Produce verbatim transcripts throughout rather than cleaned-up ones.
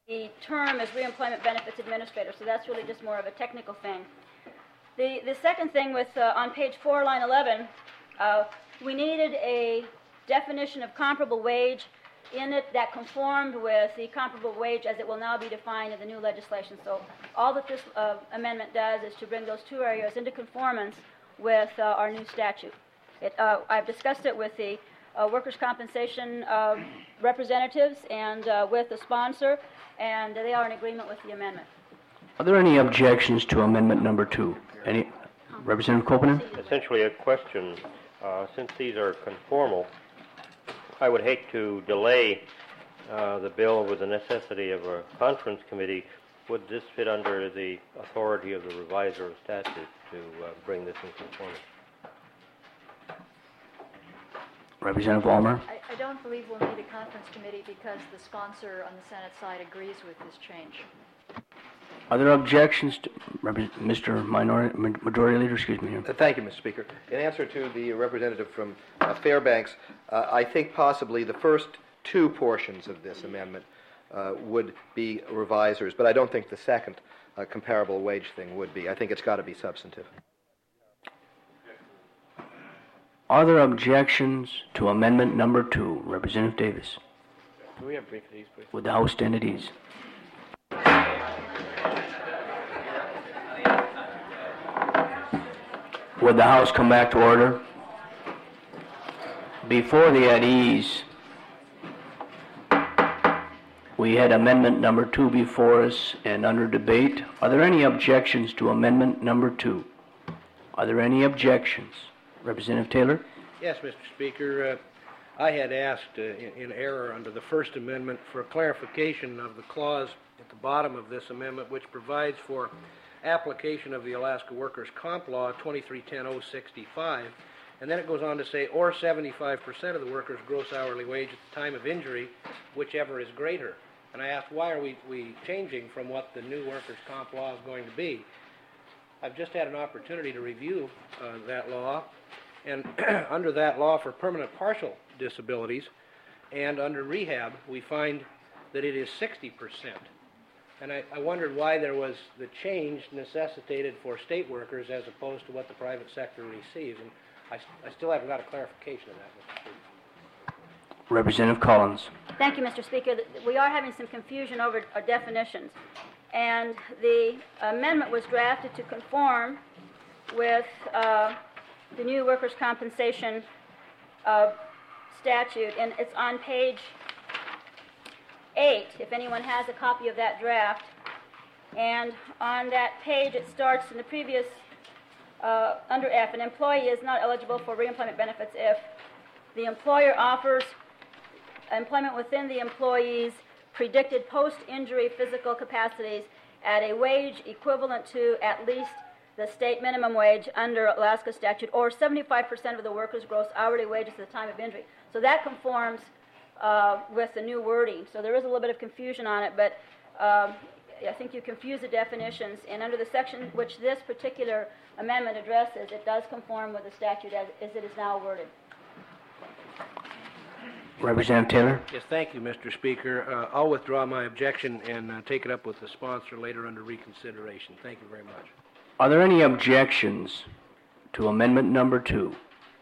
the term as reemployment benefits administrator, so that's really just more of a technical thing. The, the second thing with, uh, on page four, line eleven, uh, we needed a definition of comparable wage in it that conformed with the comparable wage as it will now be defined in the new legislation. So all that this uh, amendment does is to bring those two areas into conformance with uh, our new statute. It, uh, I've discussed it with the uh, workers' compensation uh, representatives and uh, with the sponsor, and they are in agreement with the amendment. Are there any objections to amendment number two? Any? Representative Kopenen? Essentially a question. Uh, since these are conformal, I would hate to delay uh, the bill with the necessity of a conference committee. Would this fit under the authority of the reviser of statute to uh, bring this in conformity? Representative Walmer? I, I don't believe we'll need a conference committee because the sponsor on the Senate side agrees with this change. Are there objections to Mister Minority, Majority Leader? Excuse me. Uh, thank you, Mister Speaker. In answer to the representative from uh, Fairbanks, uh, I think possibly the first two portions of this amendment uh, would be revisers, but I don't think the second uh, comparable wage thing would be. I think it's got to be substantive. Are there objections to amendment number two? Representative Davis. Can we have brief at ease, please? Would the House stand at ease? Would the House come back to order? Before the at ease, we had amendment number two before us and under debate. Are there any objections to amendment number two? Are there any objections? Representative Taylor? Yes, Mister Speaker. Uh, I had asked uh, in, in error under the First Amendment for clarification of the clause at the bottom of this amendment which provides for application of the Alaska Workers' Comp Law twenty-three ten oh sixty-five, and then it goes on to say, or seventy-five percent of the worker's gross hourly wage at the time of injury, whichever is greater. And I asked, why are we, we changing from what the new Workers' Comp Law is going to be? I've just had an opportunity to review uh, that law, and under that law for permanent partial disabilities and under rehab, we find that it is sixty percent. And I, I wondered why there was the change necessitated for state workers as opposed to what the private sector receives. And I, I still haven't got a clarification of that, Mister Speaker. Representative Collins. Thank you, Mister Speaker. We are having some confusion over our definitions. And the amendment was drafted to conform with uh, the new workers' compensation uh, statute. And it's on page eight, if anyone has a copy of that draft. And on that page, it starts in the previous, uh, under F, an employee is not eligible for reemployment benefits if the employer offers employment within the employee's predicted post-injury physical capacities at a wage equivalent to at least the state minimum wage under Alaska statute, or seventy-five percent of the worker's gross hourly wages at the time of injury. So that conforms Uh, with the new wording. So there is a little bit of confusion on it, but um, I think you confuse the definitions, and under the section which this particular amendment addresses, it does conform with the statute as, as it is now worded. Representative Taylor? Yes, thank you, Mister Speaker. Uh, I'll withdraw my objection and uh, take it up with the sponsor later under reconsideration. Thank you very much. Are there any objections to amendment number two?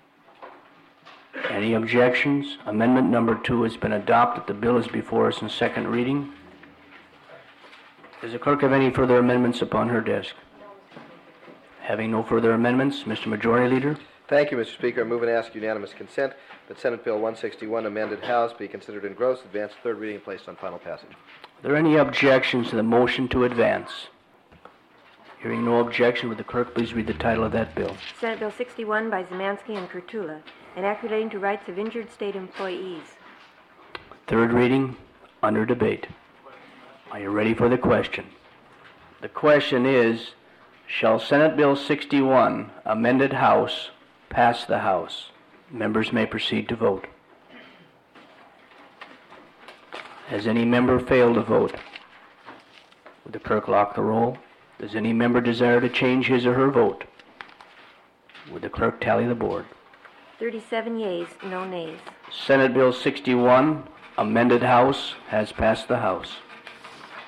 Any objections? Amendment number two has been adopted. The bill is before us in second reading. Does the clerk have any further amendments upon her desk? Having no further amendments, Mister Majority Leader. Thank you, Mister Speaker. I move and ask unanimous consent that Senate Bill one sixty-one, amended House, be considered engrossed, advanced to third reading, and placed on final passage. Are there any objections to the motion to advance? Hearing no objection, would the clerk please read the title of that bill? Senate Bill sixty-one by Zemanski and Kurtula, an act relating to rights of injured state employees. Third reading, under debate. Are you ready for the question? The question is, shall Senate Bill sixty-one, amended House, pass the House? Members may proceed to vote. Has any member failed to vote? Would the clerk lock the roll? Does any member desire to change his or her vote? Would the clerk tally the board? thirty-seven yeas, no nays. Senate Bill sixty-one, amended House, has passed the House.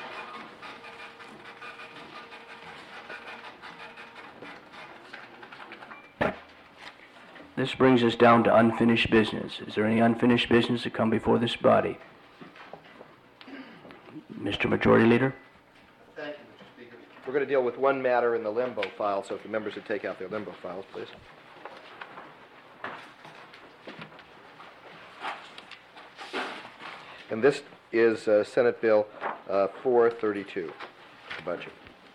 This brings us down to unfinished business. Is there any unfinished business to come before this body? Mister Majority Leader? Thank you, Mister Speaker. We're going to deal with one matter in the limbo file, so if the members would take out their limbo files, please. And this is uh, Senate Bill uh, four thirty-two, the budget.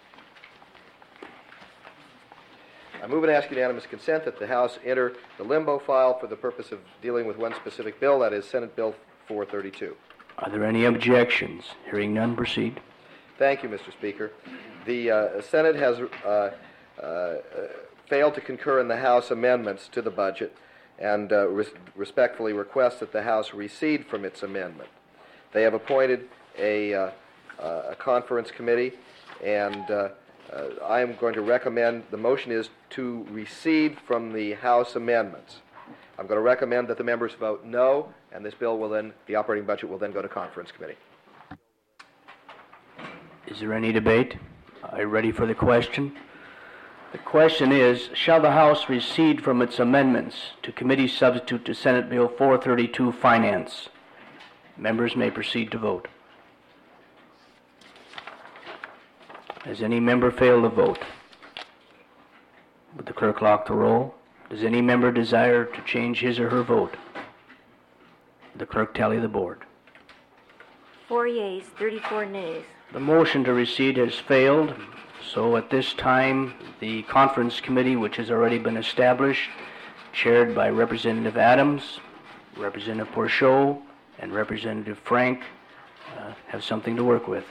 I move and ask unanimous consent that the House enter the limbo file for the purpose of dealing with one specific bill, that is Senate Bill four thirty-two. Are there any objections? Hearing none, proceed. Thank you, Mister Speaker. The uh, Senate has uh, uh, failed to concur in the House amendments to the budget and uh, res- respectfully request that the House recede from its amendment. They have appointed a, uh, uh, a conference committee, and uh, uh, I am going to recommend, the motion is to recede from the House amendments. I'm going to recommend that the members vote no, and this bill will then, the operating budget will then go to conference committee. Is there any debate? Are you ready for the question? The question is, shall the House recede from its amendments to committee substitute to Senate Bill four thirty-two Finance? Members may proceed to vote. Has any member failed to vote? Would the clerk lock the roll? Does any member desire to change his or her vote? Would the clerk tally the board? Four yeas, thirty-four nays. The motion to recede has failed, so at this time, the conference committee, which has already been established, chaired by Representative Adams, Representative Porchot, and Representative Frank, uh, have something to work with.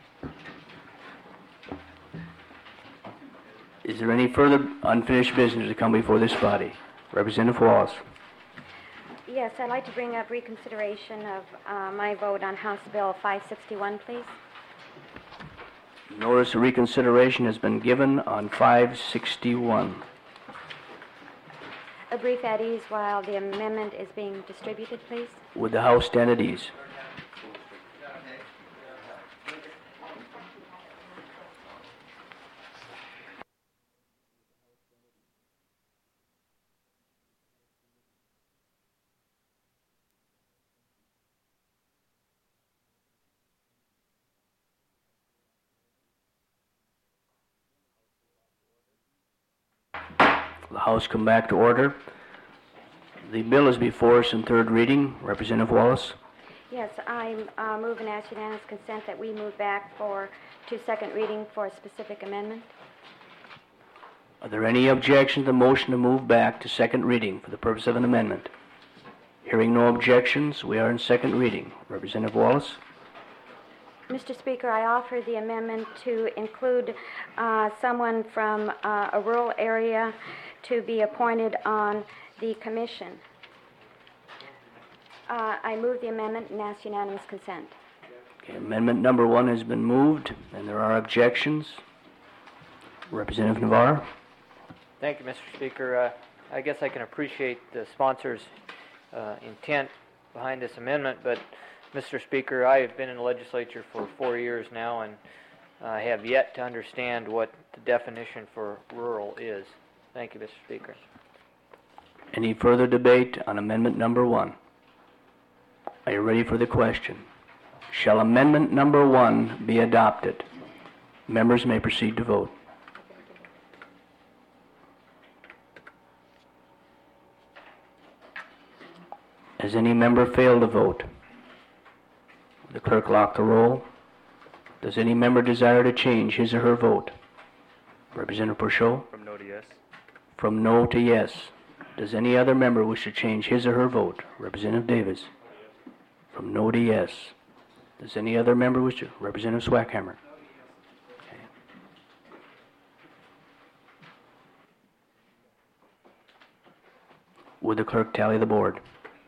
Is there any further unfinished business to come before this body? Representative Wallace. Yes, I'd like to bring up reconsideration of uh, my vote on House Bill five sixty-one, please. Notice of reconsideration has been given on five sixty-one. A brief at ease while the amendment is being distributed, please. Would the House stand at ease? The House come back to order. The bill is before us in third reading. Representative Wallace. Yes, I uh, move and ask unanimous consent that we move back for to second reading for a specific amendment. Are there any objections to the motion to move back to second reading for the purpose of an amendment? Hearing no objections, we are in second reading. Representative Wallace. Mister Speaker, I offer the amendment to include uh, someone from uh, a rural area to be appointed on the commission. Uh, I move the amendment and ask unanimous consent. Okay, amendment number one has been moved, and there are objections. Representative Navarre. Thank you, Mister Speaker. Uh, I guess I can appreciate the sponsor's uh, intent behind this amendment, but Mister Speaker, I have been in the legislature for four years now, and I uh, have yet to understand what the definition for rural is. Thank you, Mister Speaker. Any further debate on amendment number one? Are you ready for the question? Shall amendment number one be adopted? Members may proceed to vote. Has any member failed to vote? The clerk lock the roll. Does any member desire to change his or her vote? Representative Porchot? From no to yes. From no to yes. Does any other member wish to change his or her vote? Representative Davis? From no to yes. Does any other member wish to? Representative Swackhammer? Okay. Would the clerk tally the board?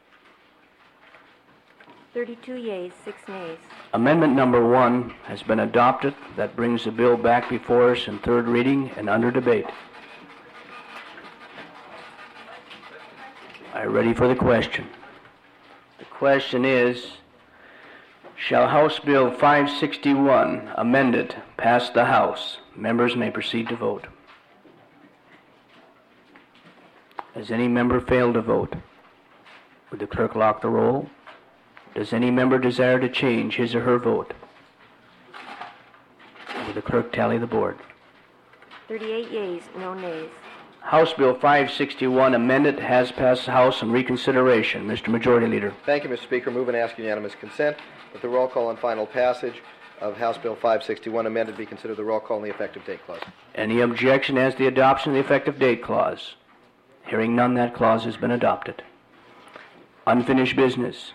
thirty-two yeas, six nays. Amendment number one has been adopted. That brings the bill back before us in third reading and under debate. Are you ready for the question? The question is, shall House Bill five sixty-one, amended, pass the House? Members may proceed to vote. Has any member failed to vote? Would the clerk lock the roll? Does any member desire to change his or her vote? Will the clerk tally the board? thirty-eight yeas, no nays. House Bill five sixty-one amended has passed the House on reconsideration. Mister Majority Leader. Thank you, Mister Speaker. Move and ask unanimous consent that the roll call on final passage of House Bill five sixty-one amended be considered the roll call on the effective date clause. Any objection as to the adoption of the effective date clause? Hearing none, that clause has been adopted. Unfinished business.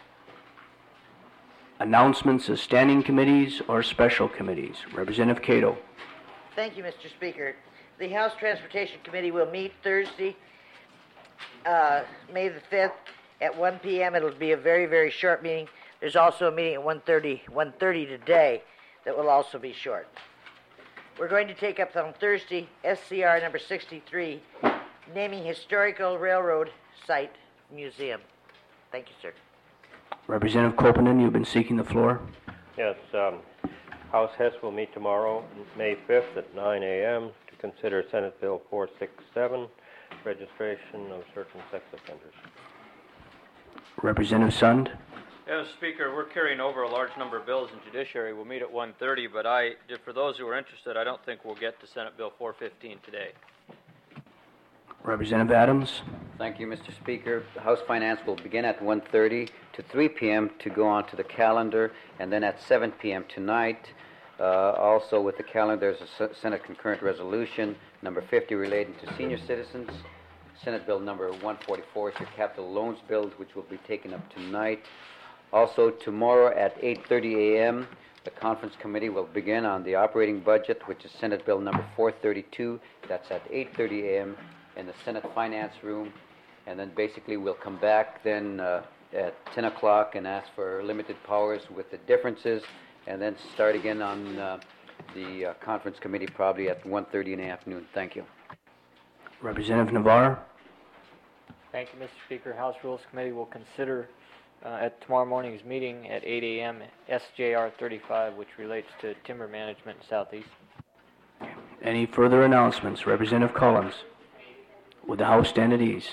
Announcements of standing committees or special committees. Representative Cato. Thank you, Mister Speaker. The House Transportation Committee will meet Thursday, uh, May the fifth at one p.m. It'll be a very, very short meeting. There's also a meeting at one thirty today that will also be short. We're going to take up on Thursday S C R number sixty-three, naming Historical Railroad Site Museum. Thank you, sir. Representative Kopenen, you've been seeking the floor. Yes, um, House Hess will meet tomorrow, May fifth at nine a.m. to consider Senate Bill four sixty-seven, registration of certain sex offenders. Representative Sund. Yes, Speaker, we're carrying over a large number of bills in Judiciary. We'll meet at one thirty, but I, for those who are interested, I don't think we'll get to Senate Bill four fifteen today. Representative Adams. Thank you, Mister Speaker. The House Finance will begin at one thirty to three p.m. to go on to the calendar, and then at seven p.m. tonight, uh, also with the calendar, there's a Senate concurrent resolution, number fifty, relating to senior citizens. Senate Bill number one forty-four is your capital loans bills, which will be taken up tonight. Also, tomorrow at eight thirty a.m., the conference committee will begin on the operating budget, which is Senate Bill number four thirty-two. That's at eight thirty a.m. in the Senate Finance Room. And then basically we'll come back then uh, at ten o'clock and ask for limited powers with the differences, and then start again on uh, the uh, conference committee probably at one thirty in the afternoon. Thank you. Representative Navarre. Thank you, Mister Speaker. House Rules Committee will consider uh, at tomorrow morning's meeting at eight a.m. S J R thirty-five, which relates to timber management in Southeast. Any further announcements? Representative Collins. Would the House stand at ease?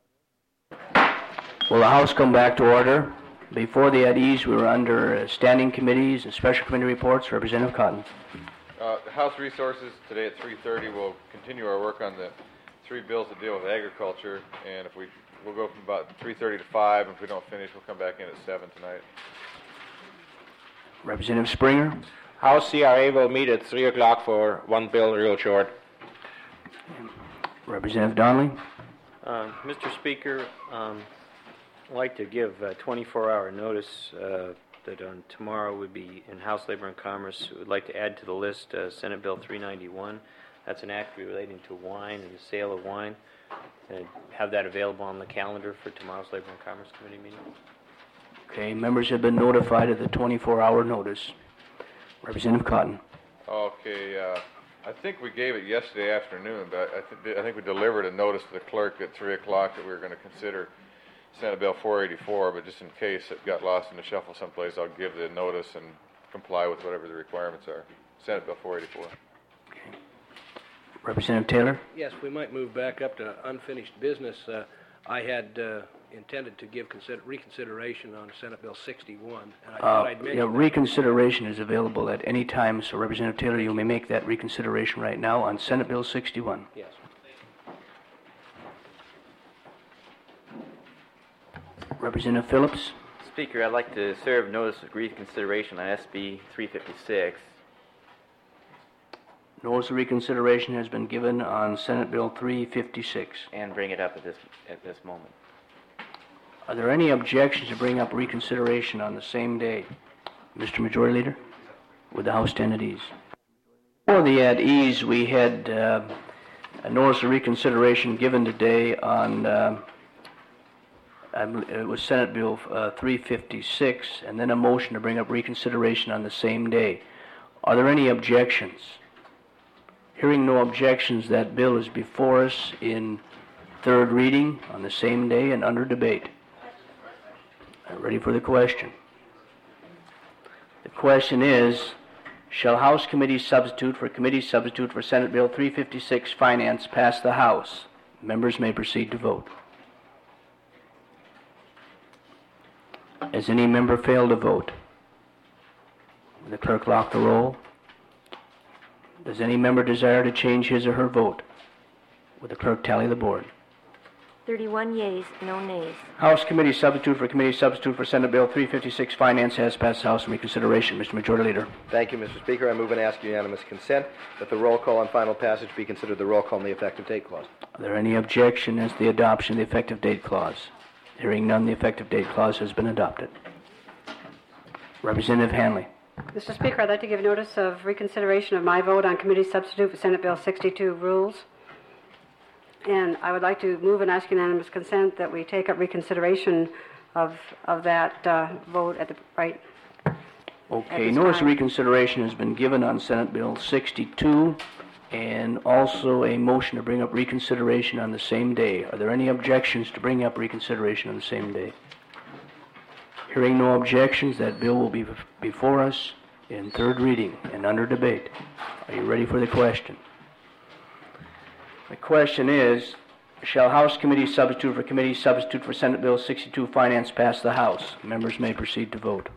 Will the House come back to order? Before the at ease, we were under uh, standing committees and special committee reports. Representative Cotton. Uh, House Resources today at three thirty will continue our work on the three bills that deal with agriculture, and if we we'll go from about three thirty to five. If we don't finish, we'll come back in at seven tonight. Representative Springer. House C R A will meet at three o'clock for one bill real short. Representative Donnelly. Uh, Mister Speaker, um, I'd like to give a twenty-four hour notice uh, that on tomorrow would be in House Labor and Commerce. We'd like to add to the list uh, Senate Bill three ninety-one. That's an act relating to wine and the sale of wine. And have that available on the calendar for tomorrow's Labor and Commerce Committee meeting. Okay, members have been notified of the twenty-four hour notice. Representative Cotton. Okay, uh, I think we gave it yesterday afternoon, but I, th- I think we delivered a notice to the clerk at three o'clock that we were going to consider Senate Bill four eighty-four, but just in case it got lost in the shuffle someplace, I'll give the notice and comply with whatever the requirements are. Senate Bill four eighty-four. Okay. Representative Taylor. Yes, we might move back up to unfinished business. Uh, I had uh, intended to give consider- reconsideration on Senate Bill sixty-one, and I thought Uh, I'd mention yeah, that. reconsideration is available at any time, so Representative Taylor, you may make that reconsideration right now on Senate Bill sixty-one. Yes. Representative Phillips. Speaker, I'd like to serve notice of reconsideration on S B three fifty-six. Notice of reconsideration has been given on Senate Bill three fifty-six. And bring it up at this at this moment. Are there any objections to bring up reconsideration on the same day? Mister Majority Leader, would the House stand at ease? For the at ease, we had uh, a notice of reconsideration given today on, uh, I believe it was Senate Bill uh, three fifty-six, and then a motion to bring up reconsideration on the same day. Are there any objections? Hearing no objections, that bill is before us in third reading on the same day and under debate. Ready for the question. The question is, shall House Committee substitute for Committee substitute for Senate Bill three fifty-six Finance pass the House? Members may proceed to vote. Has any member failed to vote? Will the clerk lock the roll? Does any member desire to change his or her vote? Will the clerk tally the board? thirty-one yeas, no nays. House Committee Substitute for Committee Substitute for Senate Bill three fifty-six Finance has passed the House for reconsideration. Mister Majority Leader. Thank you, Mister Speaker. I move and ask unanimous consent that the roll call on final passage be considered the roll call on the effective date clause. Are there any objection as to the adoption of the effective date clause? Hearing none, the effective date clause has been adopted. Representative Hanley. Mister Speaker, I'd like to give notice of reconsideration of my vote on committee substitute for Senate Bill sixty-two rules. And I would like to move and ask unanimous consent that we take up reconsideration of of that uh, vote at the right. Okay, notice of reconsideration has been given on Senate Bill sixty-two, and also a motion to bring up reconsideration on the same day. Are there any objections to bring up reconsideration on the same day? Hearing no objections, that bill will be before us in third reading and under debate. Are you ready for the question? The question is, shall House Committee Substitute for Committee Substitute for Senate Bill sixty-two Finance pass the House? Members may proceed to vote.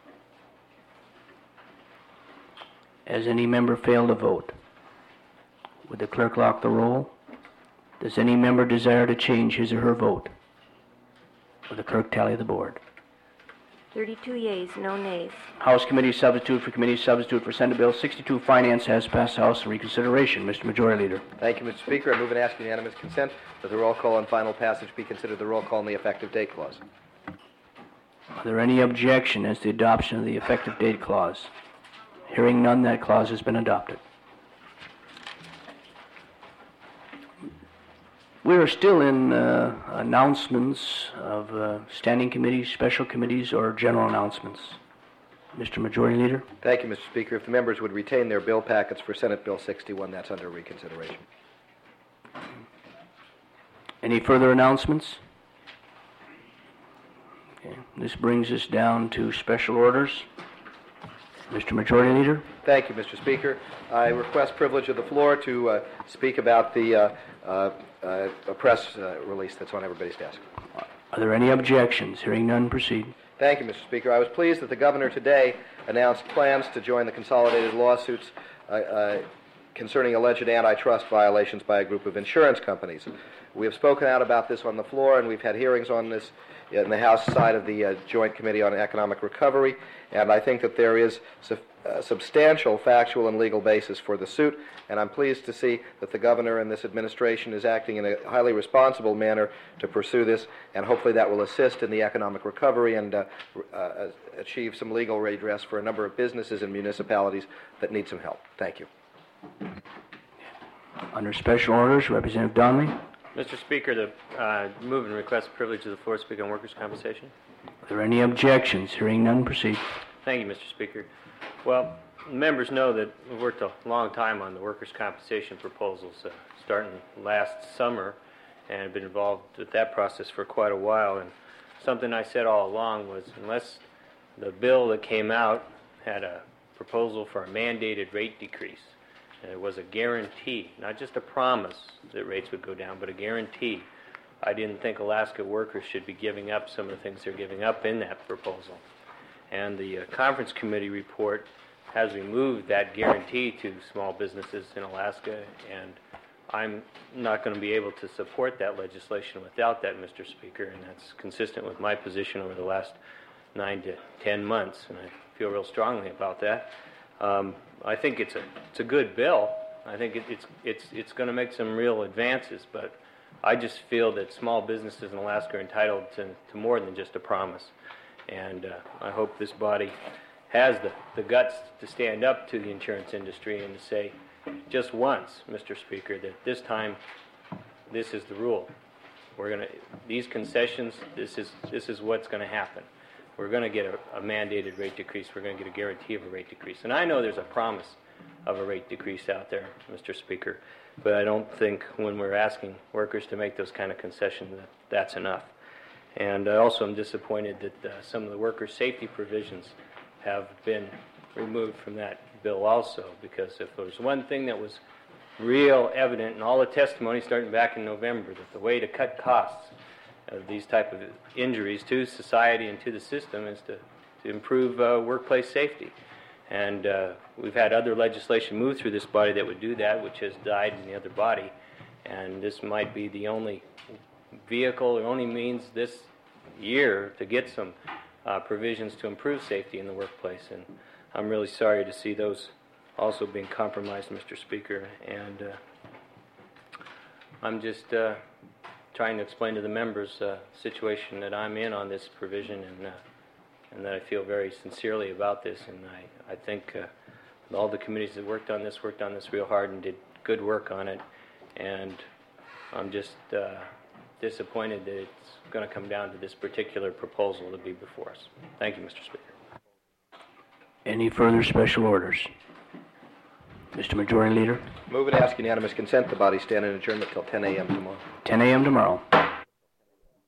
Has any member failed to vote? Would the clerk lock the roll? Does any member desire to change his or her vote? Will the clerk tally the board? thirty-two yeas, no nays. House Committee Substitute for Committee Substitute for Senate Bill sixty-two Finance has passed the House for reconsideration. Mister Majority Leader. Thank you, Mister Speaker. I move and ask unanimous consent that the roll call on final passage be considered the roll call on the effective date clause. Are there any objection as to the adoption of the effective date clause? Hearing none, that clause has been adopted. We are still in uh, announcements of uh, standing committees, special committees, or general announcements. Mister Majority Leader. Thank you, Mister Speaker. If the members would retain their bill packets for Senate Bill sixty-one, that's under reconsideration. Any further announcements? Okay. This brings us down to special orders. Mister Majority Leader. Thank you, Mister Speaker. I request privilege of the floor to uh, speak about the uh, uh, uh, a press uh, release that's on everybody's desk. Are there any objections? Hearing none, proceed. Thank you, Mister Speaker. I was pleased that the governor today announced plans to join the consolidated lawsuits uh, uh, concerning alleged antitrust violations by a group of insurance companies. We have spoken out about this on the floor, and we've had hearings on this in the House side of the uh, Joint Committee on Economic Recovery, and I think that there is su- uh, substantial factual and legal basis for the suit, and I'm pleased to see that the governor and this administration is acting in a highly responsible manner to pursue this, and hopefully that will assist in the economic recovery and uh, uh, achieve some legal redress for a number of businesses and municipalities that need some help. Thank you. Under special orders, Representative Donnelly. Mister Speaker, the uh, move and request the privilege of the floor to speak on workers' compensation. Are there any objections? Hearing none, proceed. Thank you, Mister Speaker. Well, members know that we've worked a long time on the workers' compensation proposals, uh, starting last summer, and have been involved with that process for quite a while. And something I said all along was, unless the bill that came out had a proposal for a mandated rate decrease, and it was a guarantee, not just a promise that rates would go down, but a guarantee, I didn't think Alaska workers should be giving up some of the things they're giving up in that proposal. And the uh, conference committee report has removed that guarantee to small businesses in Alaska, and I'm not going to be able to support that legislation without that, Mister Speaker, and that's consistent with my position over the last nine to ten months, and I feel real strongly about that. Um, I think it's a it's a good bill. I think it, it's it's it's going to make some real advances, but I just feel that small businesses in Alaska are entitled to, to more than just a promise. And uh, I hope this body has the, the guts to stand up to the insurance industry and to say just once, Mister Speaker, that this time this is the rule. We're going to these concessions. This is this is what's going to happen. We're going to get a, a mandated rate decrease. We're going to get a guarantee of a rate decrease. And I know there's a promise of a rate decrease out there, Mister Speaker, but I don't think when we're asking workers to make those kind of concessions that that's enough. And I also am disappointed that uh, some of the worker safety provisions have been removed from that bill also, because if there was one thing that was real evident in all the testimony starting back in November that the way to cut costs of these type of injuries to society and to the system is to, to improve uh, workplace safety. And uh, we've had other legislation move through this body that would do that, which has died in the other body. And this might be the only vehicle or only means this year to get some uh, provisions to improve safety in the workplace. And I'm really sorry to see those also being compromised, Mister Speaker. And uh, I'm just uh, trying to explain to the members the uh, situation that I'm in on this provision, and uh, and that I feel very sincerely about this. And I, I think uh, all the committees that worked on this worked on this real hard and did good work on it. And I'm just uh, disappointed that it's going to come down to this particular proposal to be before us. Thank you, Mister Speaker. Any further special orders? Mister Majority Leader? Move and ask unanimous consent. The body stand in adjournment till ten a m tomorrow. ten a m tomorrow.